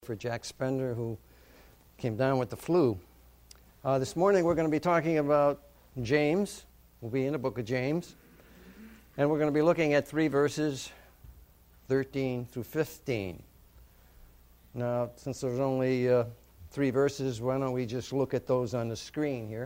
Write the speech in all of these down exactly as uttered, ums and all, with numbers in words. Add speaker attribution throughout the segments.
Speaker 1: For Jack Spender, who came down with the flu. Uh, this morning we're going to be talking about James. We'll be in the book of James. And we're going to be looking at three verses, thirteen through fifteen. Now, since there's only uh, three verses, why don't we just look at those on the screen here.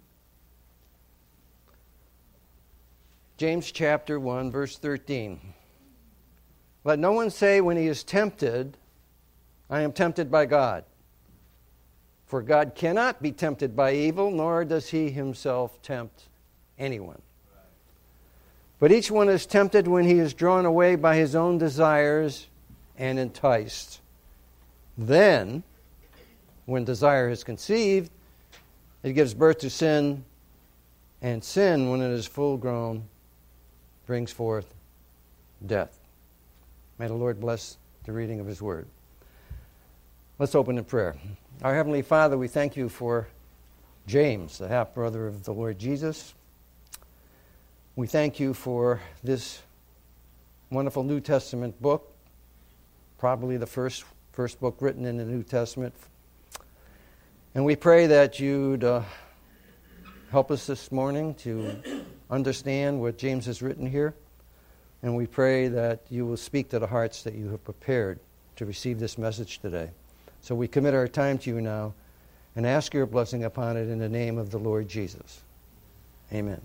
Speaker 1: James chapter one, verse thirteen. Let no one say when he is tempted, I am tempted by God. For God cannot be tempted by evil, nor does he himself tempt anyone. But each one is tempted when he is drawn away by his own desires and enticed. Then, when desire is conceived, it gives birth to sin, and sin, when it is full grown, brings forth death. May the Lord bless the reading of his word. Let's open in prayer. Our Heavenly Father, we thank you for James, the half-brother of the Lord Jesus. We thank you for this wonderful New Testament book, probably the first, first book written in the New Testament. And we pray that you'd uh, help us this morning to understand what James has written here. And we pray that you will speak to the hearts that you have prepared to receive this message today. So we commit our time to you now and ask your blessing upon it in the name of the Lord Jesus. Amen.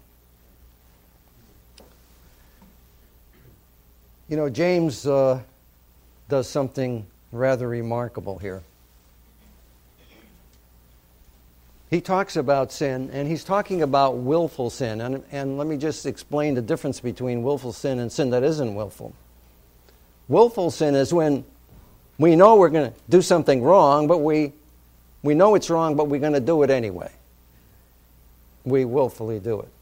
Speaker 1: You know, James uh, does something rather remarkable here. He talks about sin, and he's talking about willful sin. And, and let me just explain the difference between willful sin and sin that isn't willful. Willful sin is when we know we're going to do something wrong, but we we know it's wrong, but we're going to do it anyway. We willfully do it.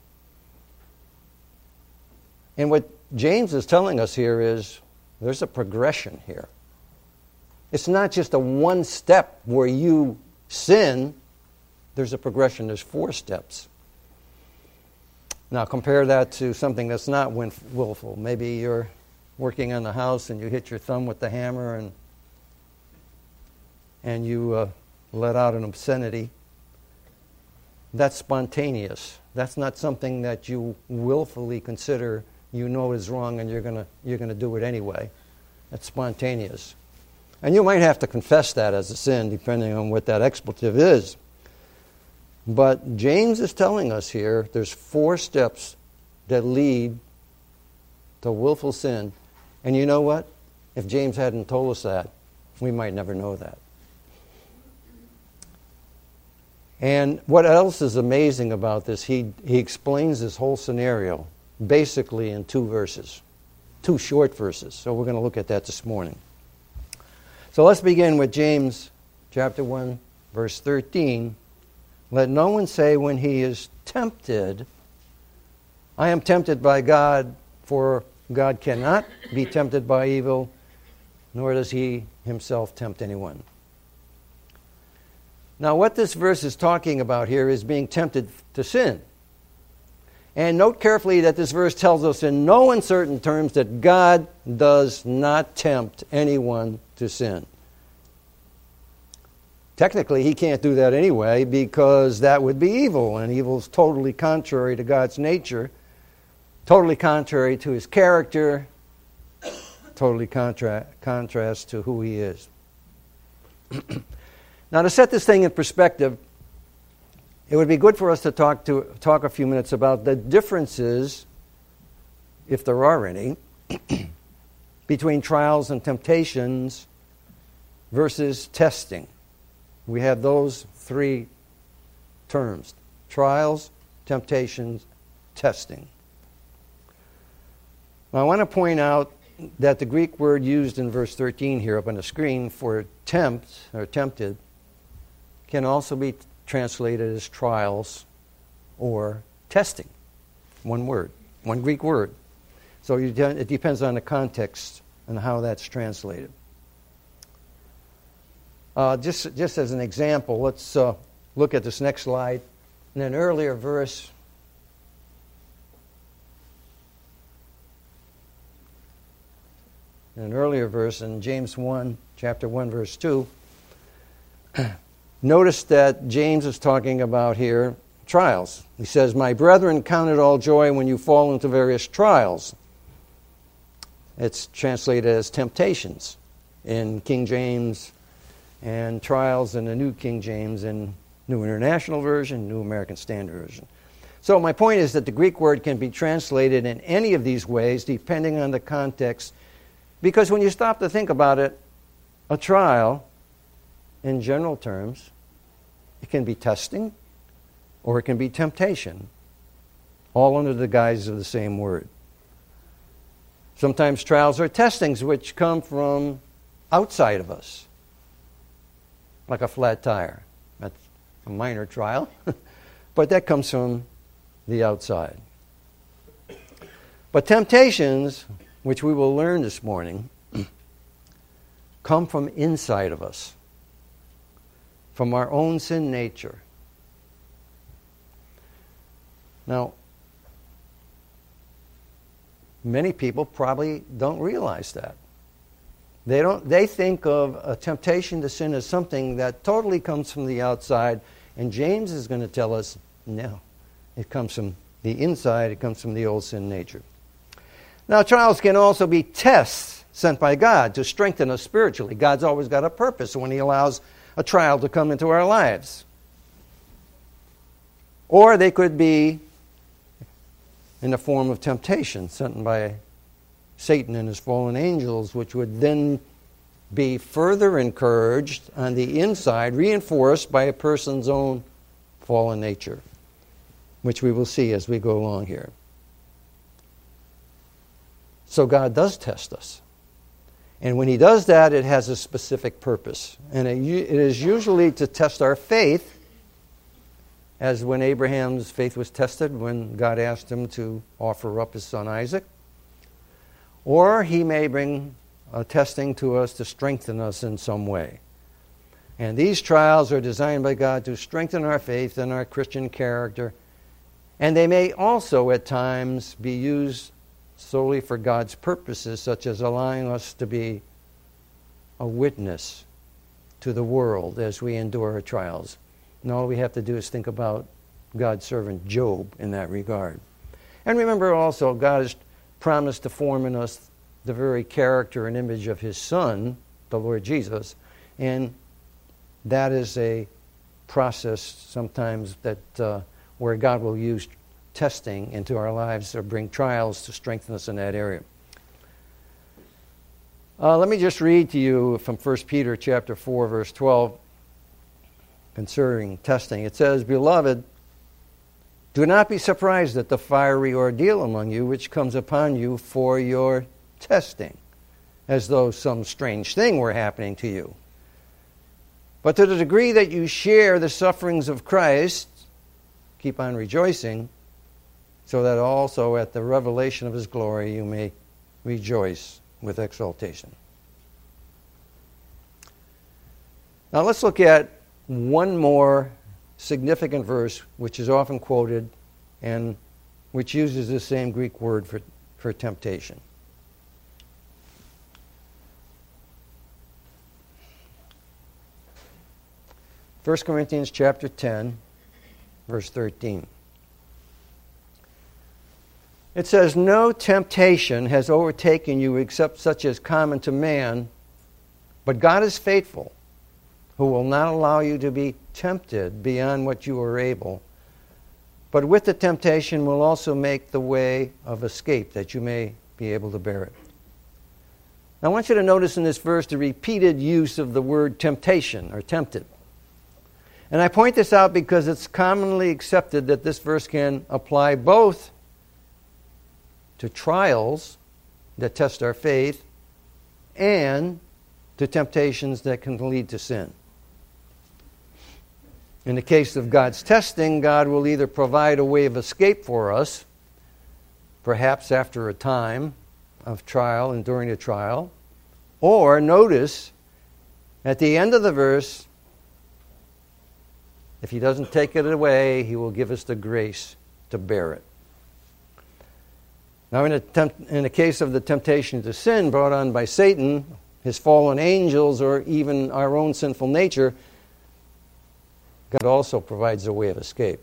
Speaker 1: And what James is telling us here is there's a progression here. It's not just a one step where you sin. There's a progression. There's four steps. Now compare that to something that's not willful. Maybe you're working on the house and you hit your thumb with the hammer and and you uh, let out an obscenity. That's spontaneous. That's not something that you willfully consider you know is wrong and you're gonna you're gonna do it anyway. That's spontaneous. And you might have to confess that as a sin depending on what that expletive is. But James is telling us here there's four steps that lead to willful sin. And you know what? If James hadn't told us that, we might never know that. And what else is amazing about this, he, he explains this whole scenario basically in two verses, two short verses. So we're going to look at that this morning. So let's begin with James chapter one, verse thirteen. Let no one say when he is tempted, I am tempted by God, for God cannot be tempted by evil, nor does he himself tempt anyone. Now, what this verse is talking about here is being tempted to sin. And note carefully that this verse tells us in no uncertain terms that God does not tempt anyone to sin. Technically, he can't do that anyway because that would be evil, and evil is totally contrary to God's nature, totally contrary to his character, totally contra- contrast to who he is. Now, to set this thing in perspective, it would be good for us to talk to talk a few minutes about the differences, if there are any, between trials and temptations versus testing. We have those three terms: trials, temptations, testing. Now, I want to point out that the Greek word used in verse thirteen here up on the screen for tempt or tempted can also be translated as trials or testing. One word, one Greek word. So you, it depends on the context and how that's translated. Uh, just, just as an example, let's uh, look at this next slide. In an earlier verse, uh, an earlier verse in James one, chapter one, verse two. Notice that James is talking about here trials. He says, "My brethren, count it all joy when you fall into various trials." It's translated as temptations in King James, and trials in the New King James and New International Version, New American Standard Version. So my point is that the Greek word can be translated in any of these ways depending on the context, because when you stop to think about it, a trial, in general terms, it can be testing or it can be temptation, all under the guise of the same word. Sometimes trials are testings which come from outside of us, like a flat tire. That's a minor trial, but that comes from the outside. But temptations, which we will learn this morning, come from inside of us, from our own sin nature. Now, many people probably don't realize that. They don't. They think of a temptation to sin as something that totally comes from the outside, and James is going to tell us, no, it comes from the inside, it comes from the old sin nature. Now, trials can also be tests sent by God to strengthen us spiritually. God's always got a purpose when He allows a trial to come into our lives. Or they could be in the form of temptation sent by Satan and his fallen angels, which would then be further encouraged on the inside, reinforced by a person's own fallen nature, which we will see as we go along here. So God does test us. And when He does that, it has a specific purpose. And it, it is usually to test our faith, as when Abraham's faith was tested when God asked him to offer up his son Isaac. Or He may bring a testing to us to strengthen us in some way. And these trials are designed by God to strengthen our faith and our Christian character. And they may also at times be used solely for God's purposes, such as allowing us to be a witness to the world as we endure our trials. And all we have to do is think about God's servant Job in that regard. And remember also, God has promised to form in us the very character and image of His Son, the Lord Jesus. And that is a process sometimes that uh, where God will use testing into our lives or bring trials to strengthen us in that area. Uh, let me just read to you from First Peter chapter four, verse twelve, concerning testing. It says, "Beloved, do not be surprised at the fiery ordeal among you which comes upon you for your testing, as though some strange thing were happening to you. But to the degree that you share the sufferings of Christ, keep on rejoicing, so that also at the revelation of His glory you may rejoice with exultation." Now let's look at one more significant verse which is often quoted and which uses the same Greek word for, for temptation. First Corinthians chapter ten, verse thirteen. It says, "No temptation has overtaken you except such as common to man, but God is faithful, who will not allow you to be tempted beyond what you are able, but with the temptation will also make the way of escape, that you may be able to bear it." Now I want you to notice in this verse the repeated use of the word temptation, or tempted. And I point this out because it's commonly accepted that this verse can apply both to trials that test our faith and to temptations that can lead to sin. In the case of God's testing, God will either provide a way of escape for us, perhaps after a time of trial and during a trial, or notice at the end of the verse, if He doesn't take it away, He will give us the grace to bear it. Now, in a, temp- in the case of the temptation to sin brought on by Satan, his fallen angels, or even our own sinful nature, God also provides a way of escape.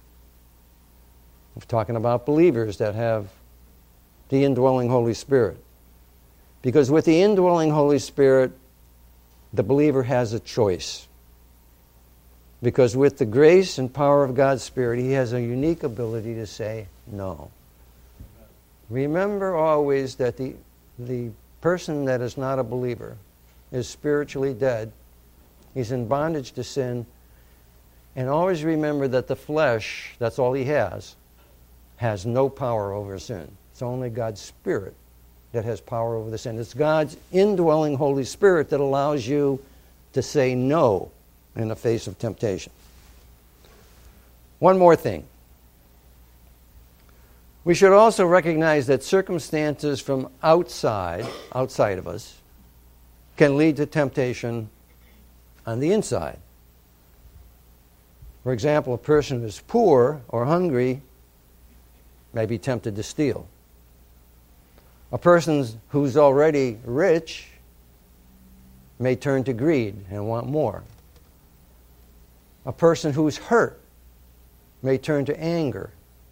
Speaker 1: We're talking about believers that have the indwelling Holy Spirit. Because with the indwelling Holy Spirit, the believer has a choice. Because with the grace and power of God's Spirit, he has a unique ability to say no. Remember always that the, the person that is not a believer is spiritually dead. He's in bondage to sin. And always remember that the flesh, that's all he has, has no power over sin. It's only God's Spirit that has power over the sin. It's God's indwelling Holy Spirit that allows you to say no in the face of temptation. One more thing. We should also recognize that circumstances from outside, outside of us, can lead to temptation on the inside. For example, a person who is poor or hungry may be tempted to steal. A person who's already rich may turn to greed and want more. A person who's hurt may turn to anger,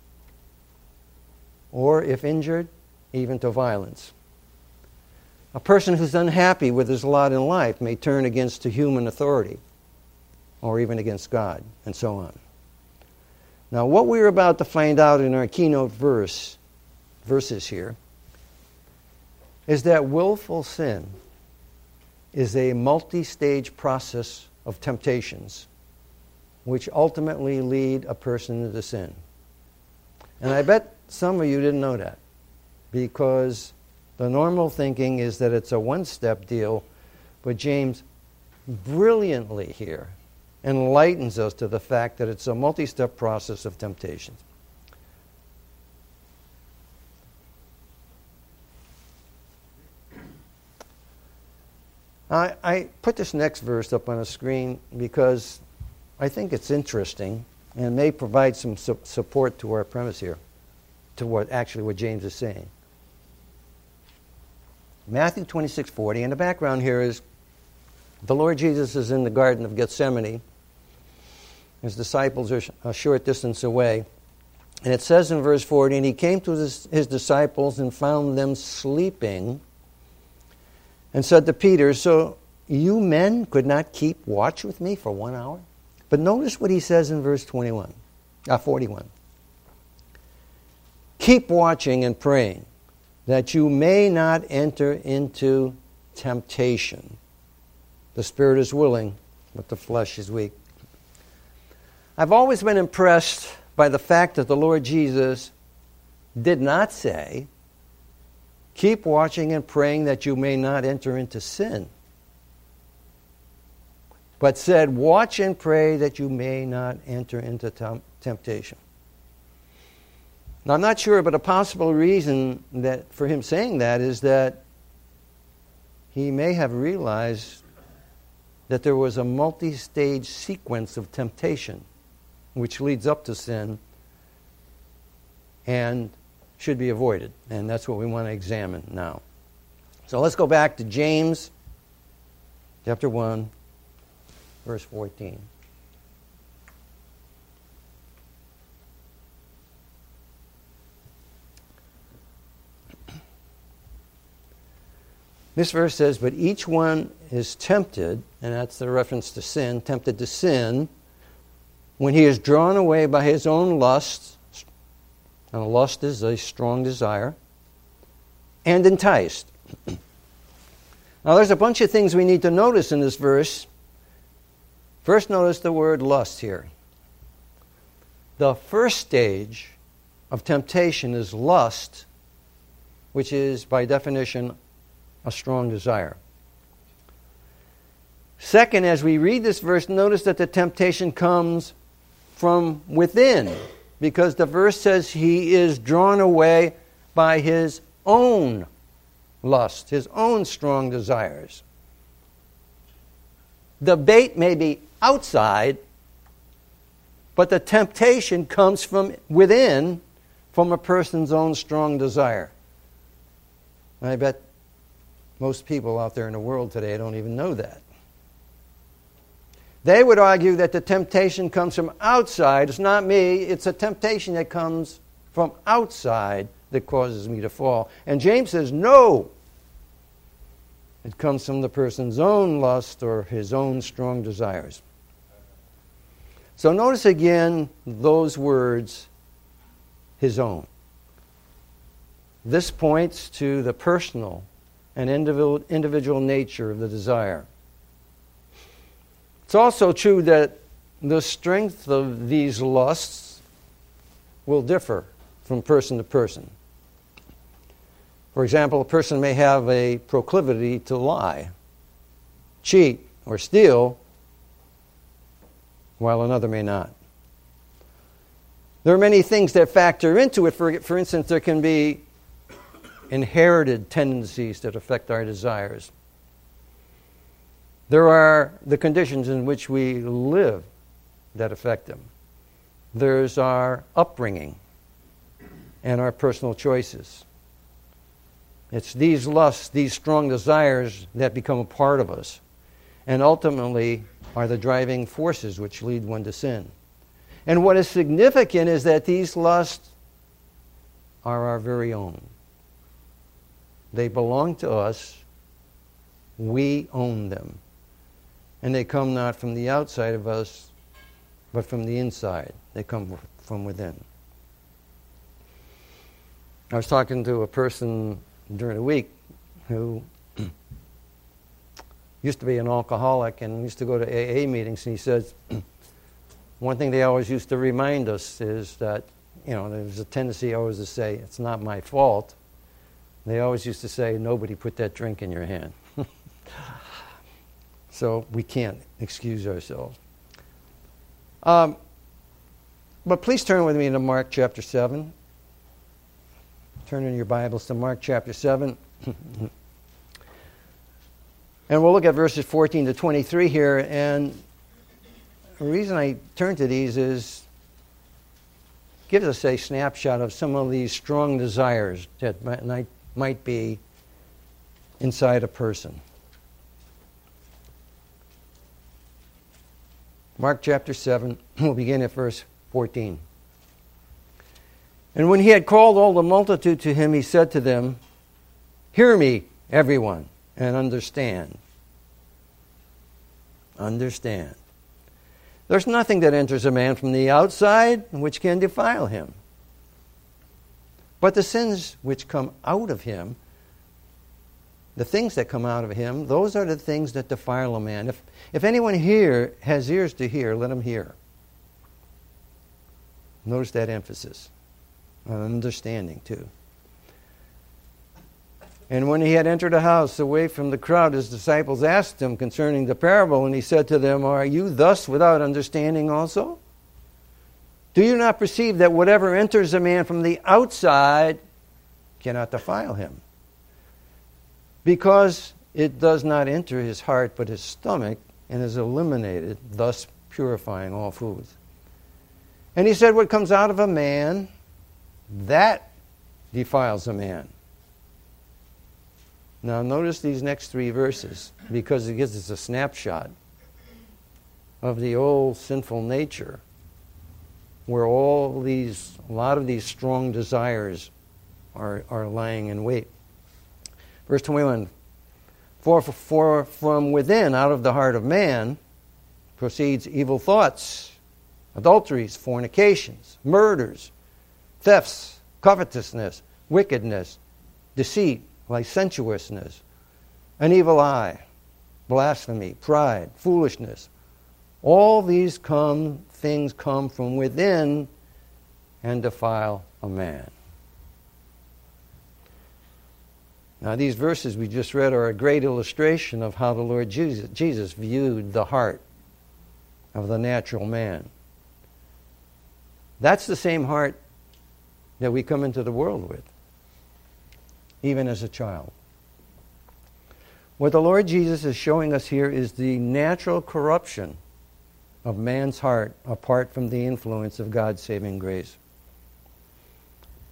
Speaker 1: or if injured, even to violence. A person who's unhappy with his lot in life may turn against a human authority, or even against God, and so on. Now, what we're about to find out in our keynote verse, verses here, is that willful sin is a multi-stage process of temptations which ultimately lead a person into sin. And I bet some of you didn't know that, because the normal thinking is that it's a one-step deal, but James brilliantly here enlightens us to the fact that it's a multi-step process of temptation. I, I put this next verse up on the screen because I think it's interesting and may provide some su- support to our premise here, to what actually what James is saying. Matthew twenty-six forty, and the background here is the Lord Jesus is in the Garden of Gethsemane. His disciples are a short distance away. And it says in verse forty, and he came to his, his disciples and found them sleeping, and said to Peter, so you men could not keep watch with me for one hour? But notice what he says in verse twenty-one, uh, forty-one. Keep watching and praying, that you may not enter into temptation. The spirit is willing, but the flesh is weak. I've always been impressed by the fact that the Lord Jesus did not say, keep watching and praying that you may not enter into sin, but said, watch and pray that you may not enter into tem- temptation. Now, I'm not sure, but a possible reason that for him saying that is that he may have realized that there was a multi-stage sequence of temptation which leads up to sin and should be avoided. And that's what we want to examine now. So let's go back to James chapter one, verse fourteen. This verse says, but each one is tempted, and that's the reference to sin, tempted to sin, when he is drawn away by his own lust, and lust is a strong desire, and enticed. Now there's a bunch of things we need to notice in this verse. First, notice the word lust here. The first stage of temptation is lust, which is, by definition, a strong desire. Second, as we read this verse, notice that the temptation comes from within, because the verse says he is drawn away by his own lust, his own strong desires. The bait may be outside, but the temptation comes from within from a person's own strong desire. And I bet most people out there in the world today don't even know that. They would argue that the temptation comes from outside. It's not me. It's a temptation that comes from outside that causes me to fall. And James says, no. It comes from the person's own lust or his own strong desires. So notice again those words, his own. This points to the personal and individual, individual nature of the desire. It's also true that the strength of these lusts will differ from person to person. For example, a person may have a proclivity to lie, cheat, or steal, while another may not. There are many things that factor into it. For, for instance, there can be inherited tendencies that affect our desires. There are the conditions in which we live that affect them. There's our upbringing and our personal choices. It's these lusts, these strong desires that become a part of us, and ultimately are the driving forces which lead one to sin. And what is significant is that these lusts are our very own. They belong to us. We own them. And they come not from the outside of us, but from the inside. They come from within. I was talking to a person during the week who used to be an alcoholic and used to go to A A meetings, and he says, one thing they always used to remind us is that, you know, there's a tendency always to say, it's not my fault. They always used to say, nobody put that drink in your hand. So we can't excuse ourselves. Um, but please turn with me to Mark chapter seven. Turn in your Bibles to Mark chapter seven. And we'll look at verses fourteen to twenty-three here. And the reason I turn to these is gives us a snapshot of some of these strong desires that might, might be inside a person. Mark chapter seven, we'll begin at verse fourteen. And when he had called all the multitude to him, he said to them, hear me, everyone, and understand. Understand. There's nothing that enters a man from the outside which can defile him. But the sins which come out of him, the things that come out of him, those are the things that defile a man. If, if anyone here has ears to hear, let him hear. Notice that emphasis on understanding too. And when he had entered a house away from the crowd, his disciples asked him concerning the parable, and he said to them, are you thus without understanding also? Do you not perceive that whatever enters a man from the outside cannot defile him? Because it does not enter his heart but his stomach, and is eliminated, thus purifying all foods. And he said, what comes out of a man, that defiles a man. Now notice these next three verses, because it gives us a snapshot of the old sinful nature, where all these, a lot of these strong desires are, are lying in wait. Verse twenty-one, for, for from within, out of the heart of man, proceeds evil thoughts, adulteries, fornications, murders, thefts, covetousness, wickedness, deceit, licentiousness, an evil eye, blasphemy, pride, foolishness. All these come, things come from within and defile a man. Now, these verses we just read are a great illustration of how the Lord Jesus, Jesus viewed the heart of the natural man. That's the same heart that we come into the world with, even as a child. What the Lord Jesus is showing us here is the natural corruption of man's heart apart from the influence of God's saving grace.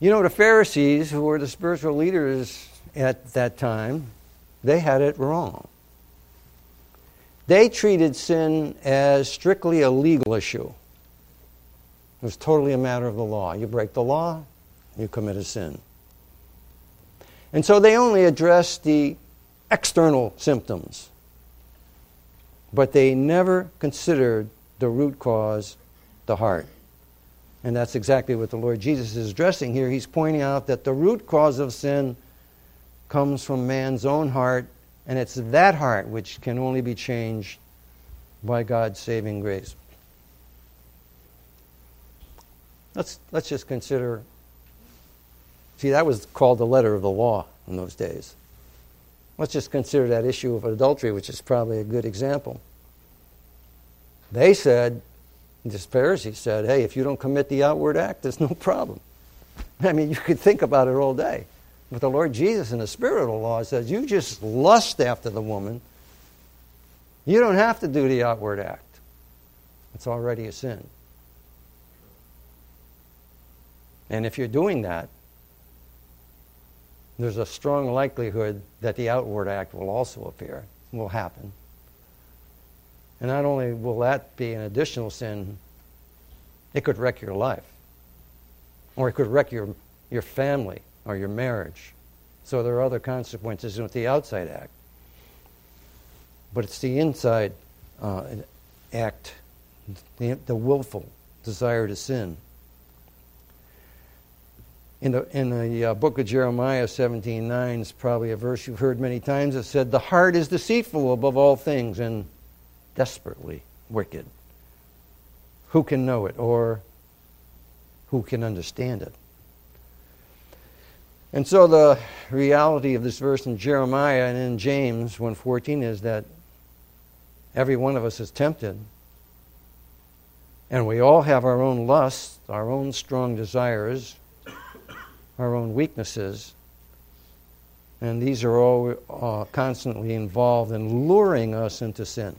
Speaker 1: You know, the Pharisees, who were the spiritual leaders at that time, they had it wrong. They treated sin as strictly a legal issue. It was totally a matter of the law. You break the law, you commit a sin. And so they only addressed the external symptoms, but they never considered the root cause, the heart. And that's exactly what the Lord Jesus is addressing here. He's pointing out that the root cause of sin comes from man's own heart, and it's that heart which can only be changed by God's saving grace. Let's, let's just consider, see, that was called the letter of the law in those days. Let's just consider that issue of adultery, which is probably a good example. They said, the Pharisees said, hey, if you don't commit the outward act, there's no problem. I mean, you could think about it all day. But the Lord Jesus in the spirit of the law says, you just lust after the woman. You don't have to do the outward act. It's already a sin. And if you're doing that, there's a strong likelihood that the outward act will also appear, will happen. And not only will that be an additional sin, it could wreck your life. Or it could wreck your, your family or your marriage. So there are other consequences with the outside act. But it's the inside uh, act, the, the willful desire to sin. In the, in the uh, book of Jeremiah seventeen nine, it's probably a verse you've heard many times. It said, the heart is deceitful above all things and desperately wicked. Who can know it, or who can understand it? And so the reality of this verse in Jeremiah and in James one fourteen is that every one of us is tempted. And we all have our own lusts, our own strong desires, our own weaknesses. And these are all uh, constantly involved in luring us into sin.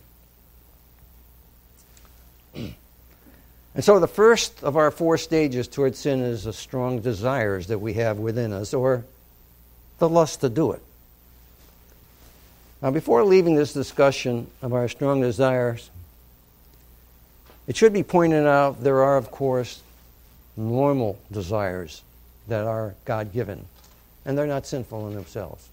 Speaker 1: And so the first of our four stages towards sin is the strong desires that we have within us, or the lust to do it. Now, before leaving this discussion of our strong desires, it should be pointed out there are, of course, normal desires that are God-given, and they're not sinful in themselves.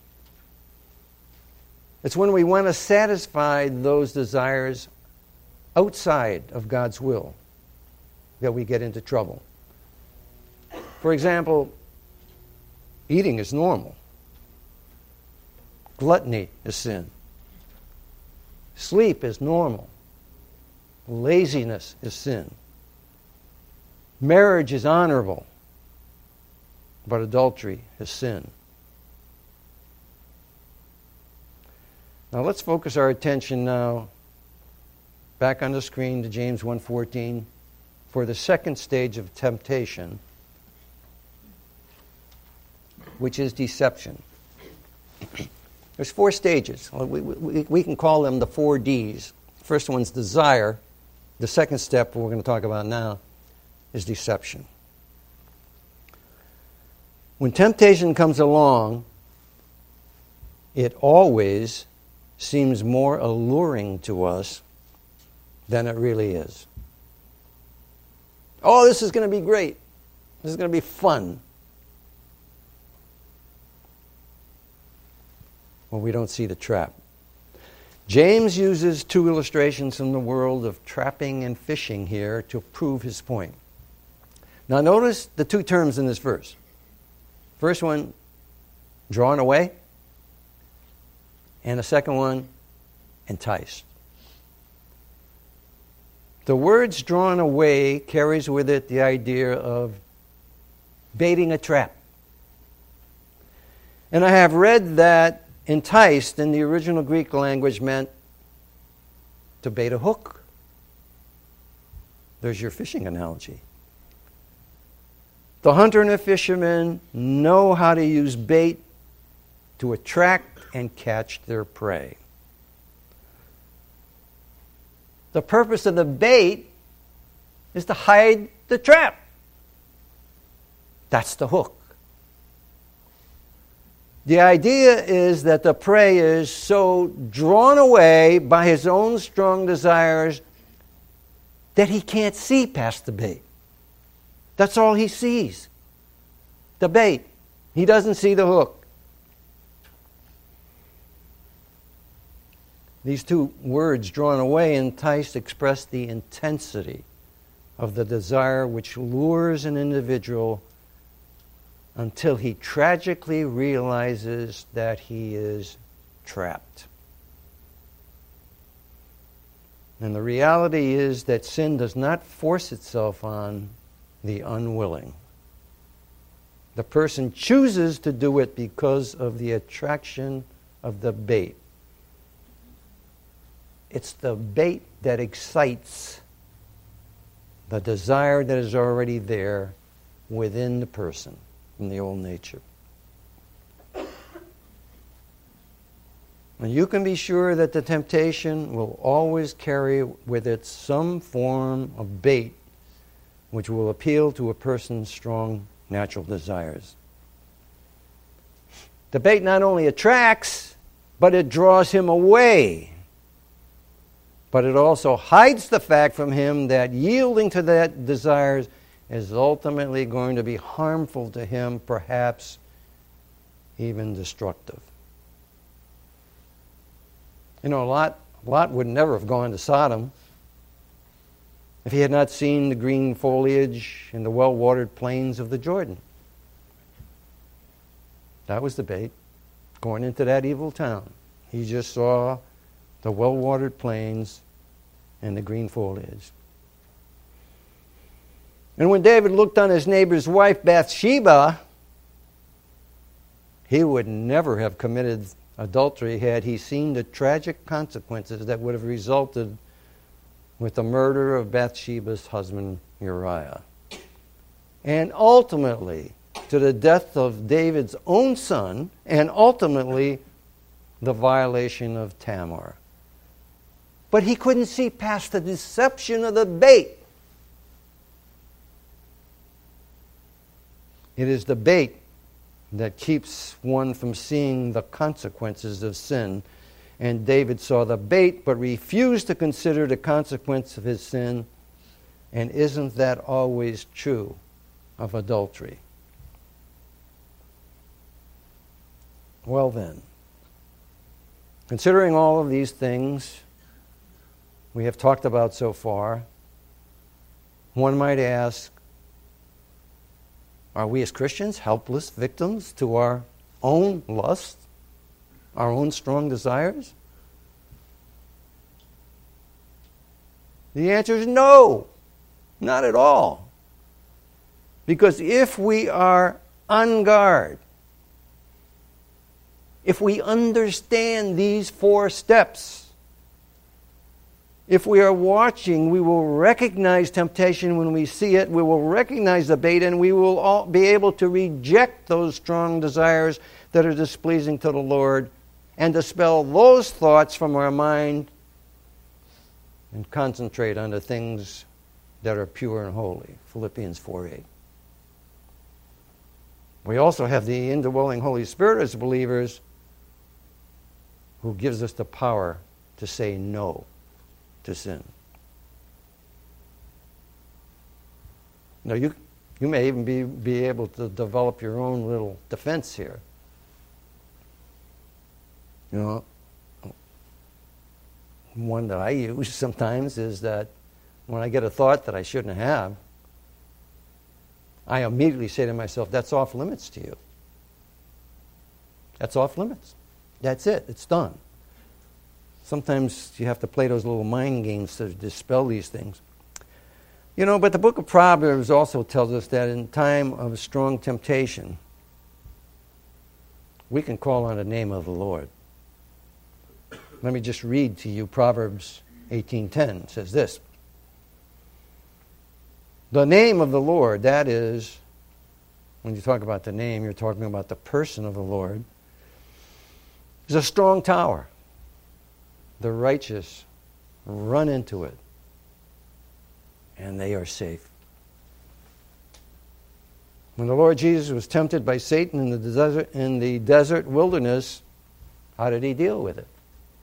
Speaker 1: It's when we want to satisfy those desires outside of God's will that we get into trouble. For example, eating is normal. Gluttony is sin. Sleep is normal. Laziness is sin. Marriage is honorable, but adultery is sin. Now let's focus our attention now back on the screen to James one fourteen for the second stage of temptation, which is deception. There's four stages. We, we, we can call them the four D's. First one's desire. The second step we're going to talk about now is deception. When temptation comes along, it always seems more alluring to us than it really is. Oh, this is going to be great. This is going to be fun. Well, we don't see the trap. James uses two illustrations from the world of trapping and fishing here to prove his point. Now notice the two terms in this verse. First one, drawn away. And the second one, enticed. The words drawn away carries with it the idea of baiting a trap. And I have read that enticed in the original Greek language meant to bait a hook. There's your fishing analogy. The hunter and the fisherman know how to use bait to attract and catch their prey. The purpose of the bait is to hide the trap. That's the hook. The idea is that the prey is so drawn away by his own strong desires that he can't see past the bait. That's all he sees. The bait. He doesn't see the hook. These two words, drawn away, enticed, express the intensity of the desire which lures an individual until he tragically realizes that he is trapped. And the reality is that sin does not force itself on the unwilling. The person chooses to do it because of the attraction of the bait. It's the bait that excites the desire that is already there within the person from the old nature. And you can be sure that the temptation will always carry with it some form of bait which will appeal to a person's strong natural desires. The bait not only attracts, but it draws him away. But it also hides the fact from him that yielding to that desires is ultimately going to be harmful to him, perhaps even destructive. You know, Lot, Lot would never have gone to Sodom if he had not seen the green foliage and the well-watered plains of the Jordan. That was the bait, going into that evil town. He just saw the well-watered plains and the green foliage. And when David looked on his neighbor's wife, Bathsheba, he would never have committed adultery had he seen the tragic consequences that would have resulted with the murder of Bathsheba's husband, Uriah. And ultimately, to the death of David's own son, and ultimately, the violation of Tamar. But he couldn't see past the deception of the bait. It is the bait that keeps one from seeing the consequences of sin. And David saw the bait but refused to consider the consequence of his sin. And isn't that always true of adultery? Well then, considering all of these things we have talked about so far, one might ask, are we as Christians helpless victims to our own lust, our own strong desires? The answer is no, not at all. Because if we are on guard, if we understand these four steps, if we are watching, we will recognize temptation when we see it. We will recognize the bait, and we will all be able to reject those strong desires that are displeasing to the Lord and dispel those thoughts from our mind and concentrate on the things that are pure and holy. Philippians four eight. We also have the indwelling Holy Spirit as believers who gives us the power to say no to sin. Now, you you may even be, be able to develop your own little defense here. You know, one that I use sometimes is that when I get a thought that I shouldn't have, I immediately say to myself, that's off limits to you. That's off limits. That's it. It's done. Sometimes you have to play those little mind games to dispel these things. You know, but the book of Proverbs also tells us that in time of strong temptation, we can call on the name of the Lord. Let me just read to you Proverbs eighteen ten. It says this. The name of the Lord, that is, when you talk about the name, you're talking about the person of the Lord, is a strong tower. The righteous run into it, and they are safe. When the Lord Jesus was tempted by Satan in the desert, in the desert wilderness, how did he deal with it?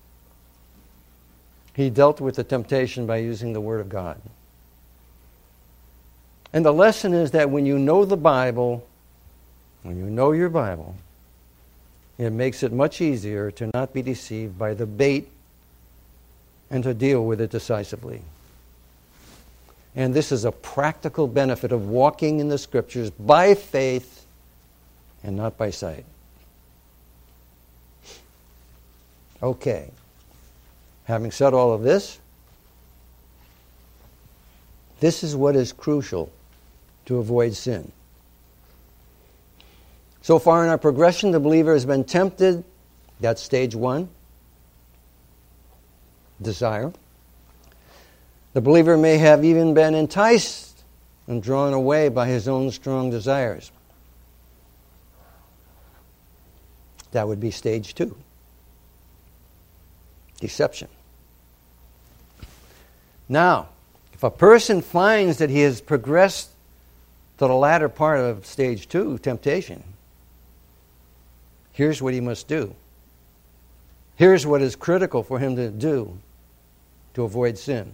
Speaker 1: He dealt with the temptation by using the Word of God. And the lesson is that when you know the Bible, when you know your Bible, it makes it much easier to not be deceived by the bait and to deal with it decisively. And this is a practical benefit of walking in the Scriptures by faith and not by sight. Okay. Having said all of this, this is what is crucial to avoid sin. So far in our progression, the believer has been tempted. That's stage one. Desire. The believer may have even been enticed and drawn away by his own strong desires. That would be stage two. Deception. Now, if a person finds that he has progressed to the latter part of stage two, temptation, here's what he must do. Here's what is critical for him to do to avoid sin.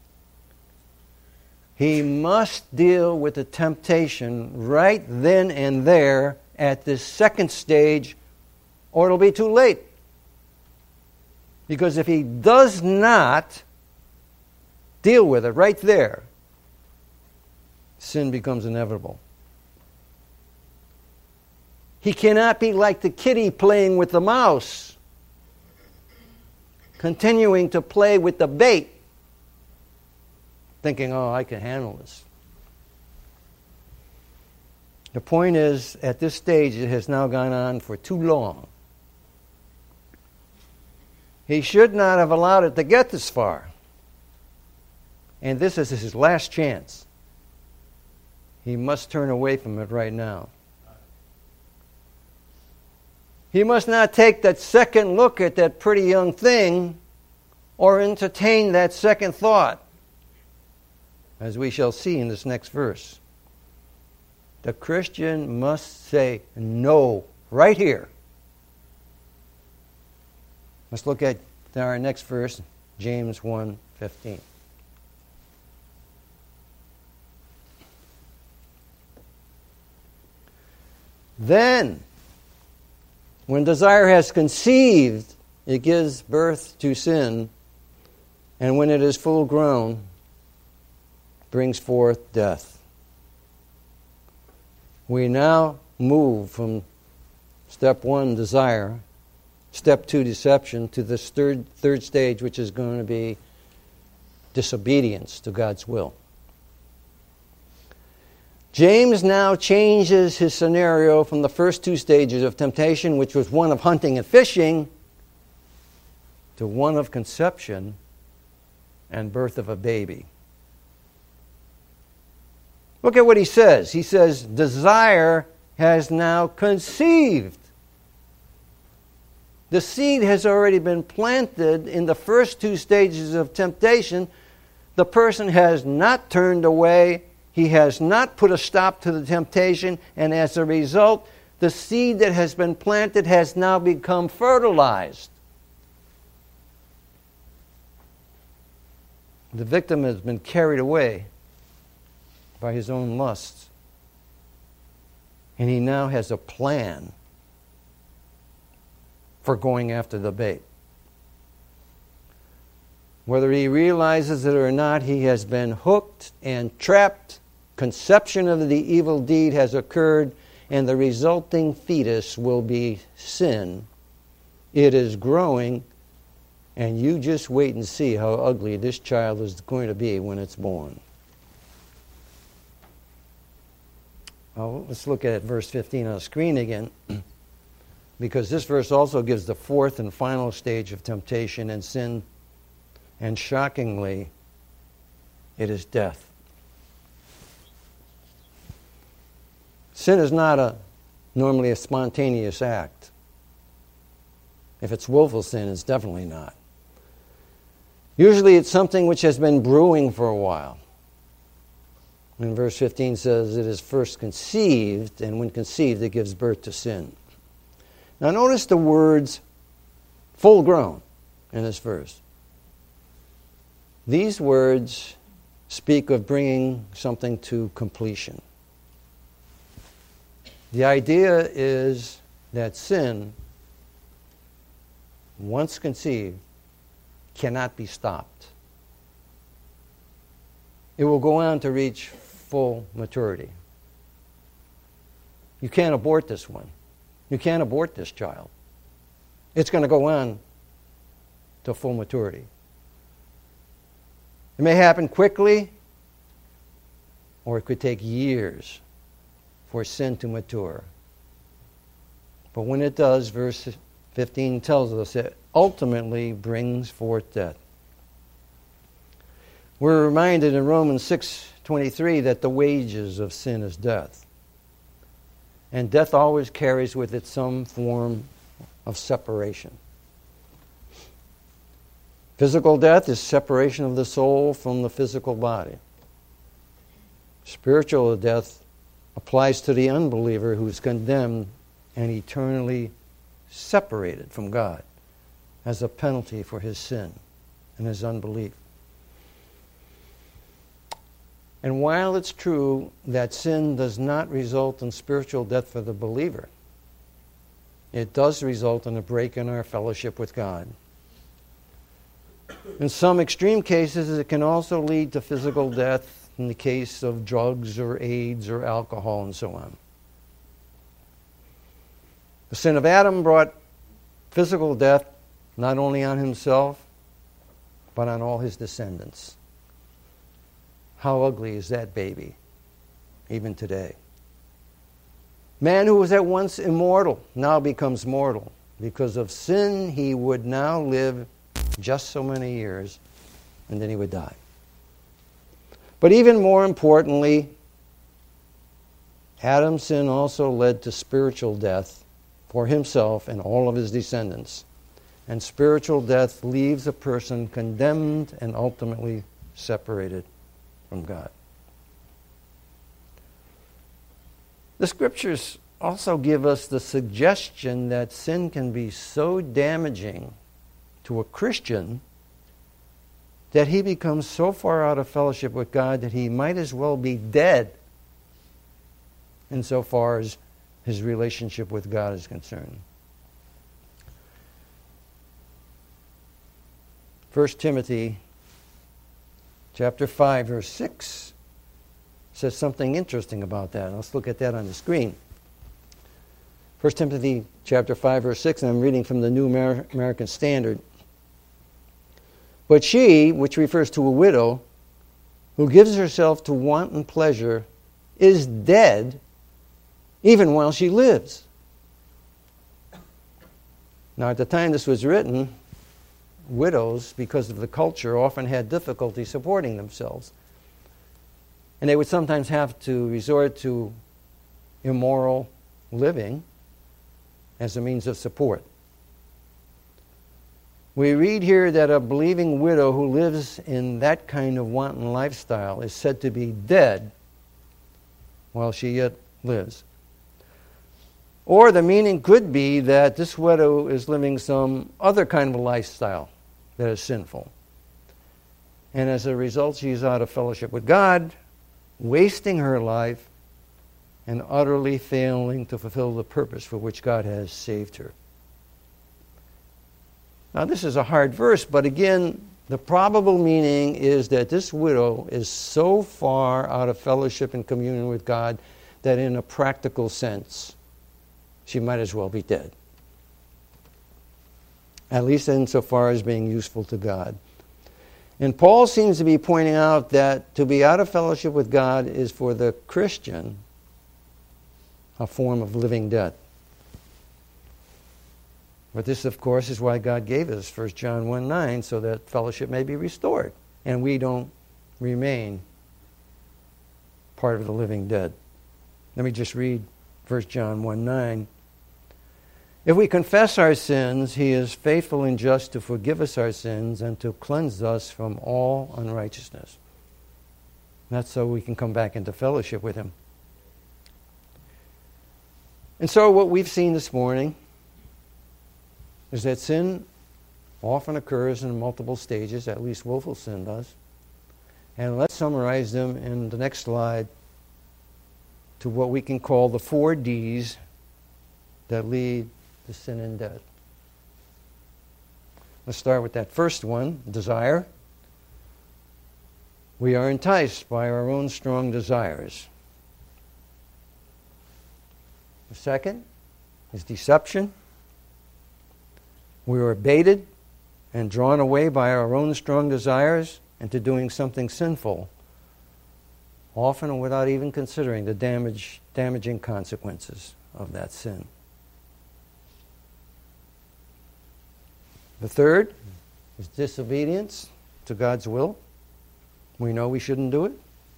Speaker 1: He must deal with the temptation right then and there at this second stage, or it'll be too late. Because if he does not deal with it right there, sin becomes inevitable. He cannot be like the kitty playing with the mouse, continuing to play with the bait, thinking, oh, I can handle this. The point is, at this stage, it has now gone on for too long. He should not have allowed it to get this far. And this is his last chance. He must turn away from it right now. He must not take that second look at that pretty young thing or entertain that second thought, as we shall see in this next verse. The Christian must say no right here. Let's look at our next verse, James one fifteen. Then, when desire has conceived, it gives birth to sin, and when it is full grown, brings forth death. We now move from step one, desire, step two, deception, to this third, third stage, which is going to be disobedience to God's will. James now changes his scenario from the first two stages of temptation, which was one of hunting and fishing, to one of conception and birth of a baby. Look at what he says. He says, desire has now conceived. The seed has already been planted in the first two stages of temptation. The person has not turned away. He has not put a stop to the temptation, and as a result, the seed that has been planted has now become fertilized. The victim has been carried away by his own lusts, and he now has a plan for going after the bait. Whether he realizes it or not, he has been hooked and trapped. Conception of the evil deed has occurred, and the resulting fetus will be sin. It is growing, and you just wait and see how ugly this child is going to be when it's born. Well, let's look at verse fifteen on the screen again, because this verse also gives the fourth and final stage of temptation and sin, and shockingly, it is death. Sin is not a normally a spontaneous act. If it's willful sin, it's definitely not. Usually it's something which has been brewing for a while. And verse fifteen says it is first conceived, and when conceived it gives birth to sin. Now notice the words full grown in this verse. These words speak of bringing something to completion. The idea is that sin, once conceived, cannot be stopped. It will go on to reach full maturity. You can't abort this one. You can't abort this child. It's going to go on to full maturity. It may happen quickly, or it could take years for sin to mature. But when it does, verse fifteen tells us it ultimately brings forth death. We're reminded in Romans six twenty-three that the wages of sin is death. And death always carries with it some form of separation. Physical death is separation of the soul from the physical body. Spiritual death applies to the unbeliever who is condemned and eternally separated from God as a penalty for his sin and his unbelief. And while it's true that sin does not result in spiritual death for the believer, it does result in a break in our fellowship with God. In some extreme cases, it can also lead to physical death in the case of drugs or AIDS or alcohol and so on. The sin of Adam brought physical death not only on himself, but on all his descendants. How ugly is that baby, even today? Man who was at once immortal now becomes mortal. Because of sin, he would now live just so many years, and then he would die. But even more importantly, Adam's sin also led to spiritual death for himself and all of his descendants. And spiritual death leaves a person condemned and ultimately separated from God. The Scriptures also give us the suggestion that sin can be so damaging to a Christian that he becomes so far out of fellowship with God that he might as well be dead insofar as his relationship with God is concerned. First Timothy chapter five, verse six says something interesting about that. Let's look at that on the screen. First Timothy chapter five, verse six, and I'm reading from the New Amer- American Standard. But she, which refers to a widow, who gives herself to wanton pleasure, is dead even while she lives. Now, at the time this was written, widows, because of the culture, often had difficulty supporting themselves. And they would sometimes have to resort to immoral living as a means of support. We read here that a believing widow who lives in that kind of wanton lifestyle is said to be dead while she yet lives. Or the meaning could be that this widow is living some other kind of lifestyle that is sinful. And as a result, she's out of fellowship with God, wasting her life, and utterly failing to fulfill the purpose for which God has saved her. Now, this is a hard verse, but again, the probable meaning is that this widow is so far out of fellowship and communion with God that in a practical sense, she might as well be dead. At least insofar as being useful to God. And Paul seems to be pointing out that to be out of fellowship with God is for the Christian a form of living death. But this, of course, is why God gave us First John one nine, so that fellowship may be restored, and we don't remain part of the living dead. Let me just read First John one nine. If we confess our sins, he is faithful and just to forgive us our sins and to cleanse us from all unrighteousness. That's so we can come back into fellowship with Him. And so what we've seen this morning is that sin often occurs in multiple stages, at least willful sin does. And let's summarize them in the next slide to what we can call the four D's that lead to sin and death. Let's start with that first one, desire. We are enticed by our own strong desires. The second is deception. We are baited and drawn away by our own strong desires into doing something sinful, often without even considering the damage, damaging consequences of that sin. The third is disobedience to God's will. We know we shouldn't do it.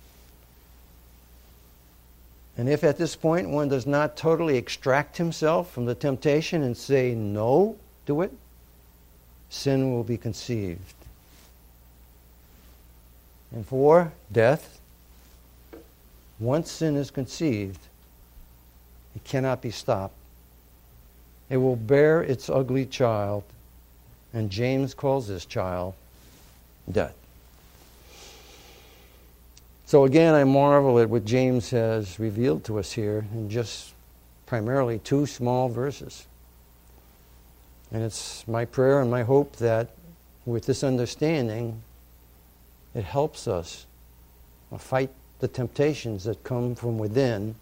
Speaker 1: And if at this point one does not totally extract himself from the temptation and say no to it, sin will be conceived. And four, death. Once sin is conceived, it cannot be stopped. It will bear its ugly child, and James calls this child death. So again, I marvel at what James has revealed to us here in just primarily two small verses. And it's my prayer and my hope that with this understanding, it helps us fight the temptations that come from within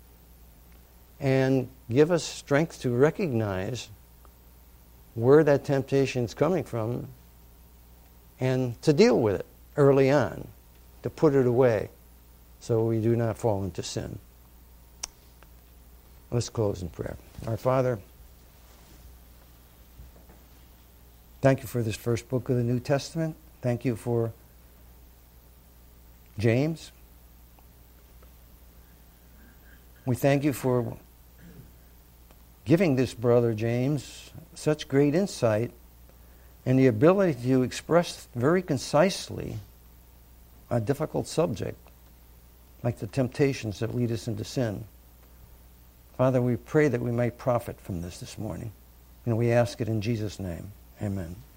Speaker 1: and give us strength to recognize where that temptation is coming from and to deal with it early on, to put it away so we do not fall into sin. Let's close in prayer. Our Father, thank you for this first book of the New Testament. Thank you for James. We thank you for giving this brother James such great insight and the ability to express very concisely a difficult subject, like the temptations that lead us into sin. Father, we pray that we might profit from this this morning. And we ask it in Jesus' name. Amen.